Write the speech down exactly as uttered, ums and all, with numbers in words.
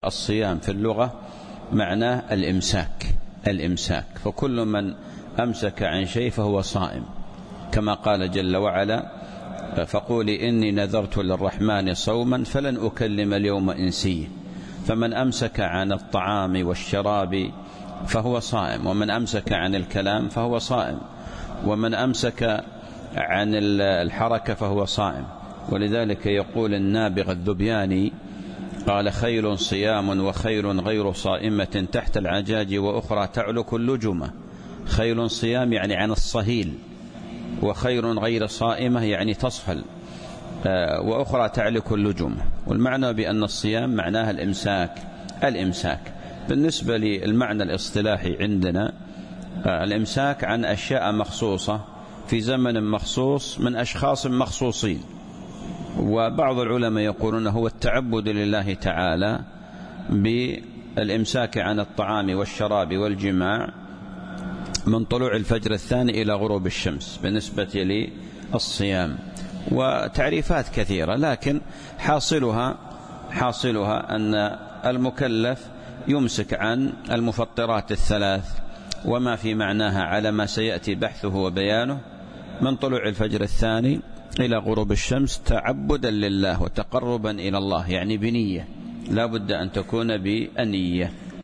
الصيام في اللغة معناه الإمساك، الإمساك، فكل من أمسك عن شيء فهو صائم، كما قال جل وعلا: فقولي إني نذرت للرحمن صوما فلن أكلم اليوم إنسيا. فمن أمسك عن الطعام والشراب فهو صائم، ومن أمسك عن الكلام فهو صائم، ومن أمسك عن الحركة فهو صائم. ولذلك يقول النابغة الذبياني قال: خيل صيام وخير غير صائمة تحت العجاج وأخرى تعلك اللجمة. خيل صيام يعني عن الصهيل، وخير غير صائمة يعني تصهل، وأخرى تعلك اللجمة. والمعنى بأن الصيام معناها الإمساك، الإمساك. بالنسبة للمعنى الاصطلاحي عندنا الإمساك عن أشياء مخصوصة في زمن مخصوص من أشخاص مخصوصين. وبعض العلماء يقولون هو التعبد لله تعالى بالإمساك عن الطعام والشراب والجماع من طلوع الفجر الثاني إلى غروب الشمس بالنسبة للصيام. وتعريفات كثيرة، لكن حاصلها حاصلها أن المكلف يمسك عن المفطرات الثلاث وما في معناها على ما سيأتي بحثه وبيانه من طلوع الفجر الثاني إلى غروب الشمس تعبدا لله وتقربا إلى الله، يعني بنية، لا بد أن تكون بالنية.